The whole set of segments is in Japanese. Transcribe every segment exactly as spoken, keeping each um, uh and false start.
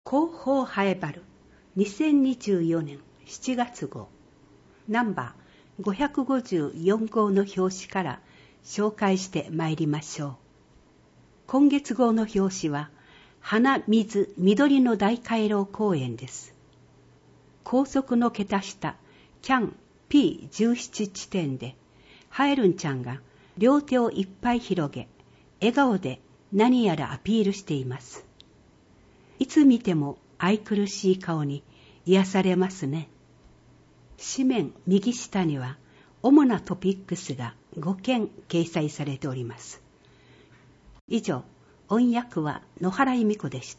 広報ハエバルにせんにじゅうよねんしちがつ号ナンバーごひゃくごじゅうよん号の表紙から紹介してまいりましょう。今月号の表紙は花水緑の大回廊公園です。高速の桁下キャン ピーじゅうなな 地点でハエルンちゃんが両手をいっぱい広げ笑顔で何やらアピールしています。いつ見ても愛くるしい顔に癒されますね。紙面右下には主なトピックスがごけん掲載されております。以上、音訳は野原由美子でした。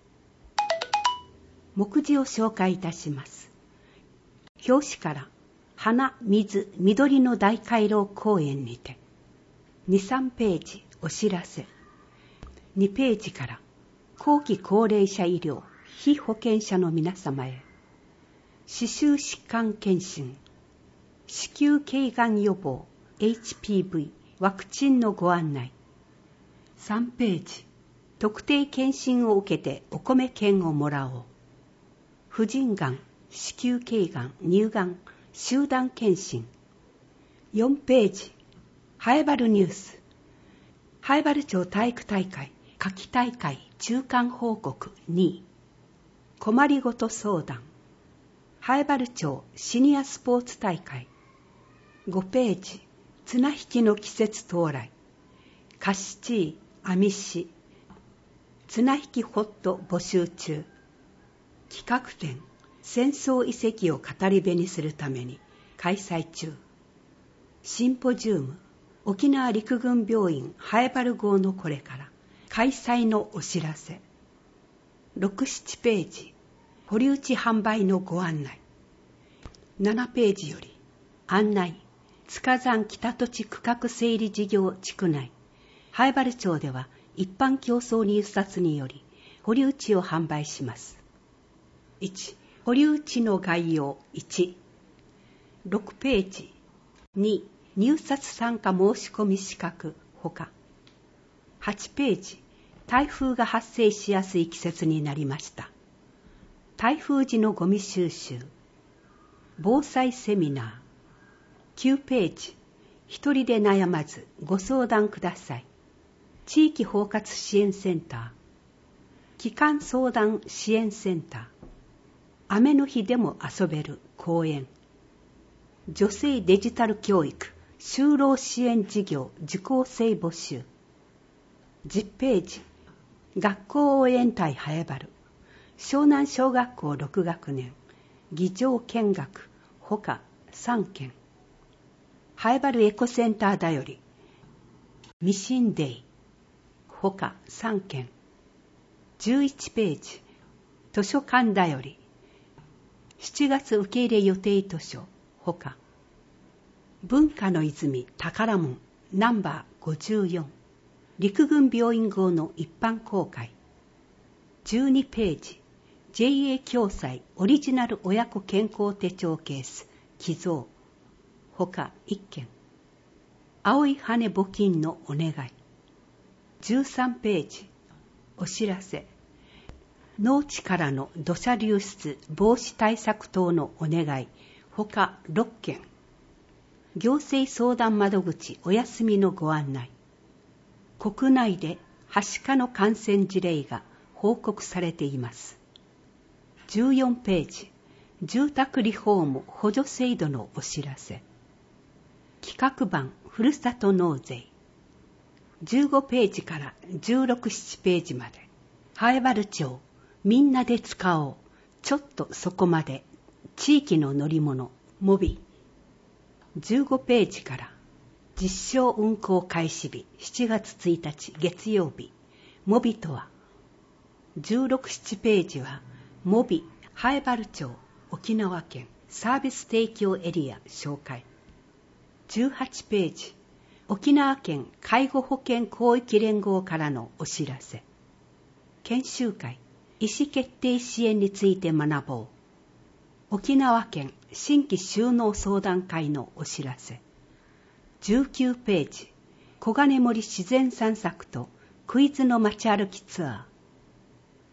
目次を紹介いたします。表紙から花水緑の大回廊公園にてに、さんページお知らせ、にページから後期高齢者医療被保険者の皆様へ歯周疾患検診、子宮頸がん予防 エイチピーブイ ワクチンのご案内、さんページ特定検診を受けてお米券をもらおう、婦人がん、子宮頸がん、乳がん集団検診、よんページハエバルニュース、ハエバル町体育大会夏季大会中間報告に、困りごと相談、ハエバル町シニアスポーツ大会、ごページ綱引きの季節到来、カシチー、アミシ、綱引きホット募集中、企画展戦争遺跡を語り部にするために開催中、シンポジウム沖縄陸軍病院ハエバル号のこれから開催のお知らせ、ろく、ななページ堀内販売のご案内、ななページより案内塚山北土地区画整理事業地区内ハエバル町では一般競争入札により堀内を販売します。いち、堀内の概要いち、ろくページに、入札参加申し込み資格ほか、はちページ台風が発生しやすい季節になりました。台風時のゴミ収集、防災セミナー、きゅうページ一人で悩まずご相談ください。地域包括支援センター、帰還相談支援センター、雨の日でも遊べる公園、女性デジタル教育就労支援事業受講生募集、じゅうページ学校応援隊ハエバル湘南小学校ろく学年議場見学ほかさんけん、ハエバルエコセンターだよりミシンデイほかさんけん、じゅういちページ図書館だよりしちがつ受け入れ予定図書ほか、文化の泉宝門ナンバーごじゅうよん陸軍病院号の一般公開、じゅうにページ ジェイエー 共済オリジナル親子健康手帳ケース寄贈ほかいっけん、青い羽募金のお願い、じゅうさんページお知らせ、農地からの土砂流出防止対策等のお願いほかろっけん、行政相談窓口お休みのご案内、国内ではしかの感染事例が報告されています。じゅうよんページ住宅リフォーム補助制度のお知らせ、企画版ふるさと納税、じゅうごページからじゅうろく、ななページまでハエバル町みんなで使おうちょっとそこまで地域の乗り物モビ、じゅうごページから実証運行開始日しちがつついたち月曜日モビとは、じゅうろく、ななページはモビハエバル町沖縄県サービス提供エリア紹介、じゅうはちページ沖縄県介護保険広域連合からのお知らせ、研修会意思決定支援について学ぼう、沖縄県新規就農相談会のお知らせ、じゅうきゅうページ小金森自然散策とクイズの街歩きツアー、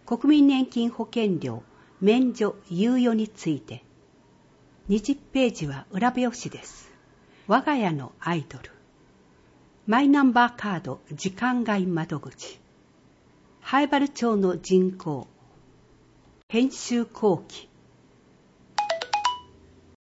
国民年金保険料免除猶予について。にじゅっページは裏表紙です。我が家のアイドル。マイナンバーカード時間外窓口。灰原町の人口。編集後期。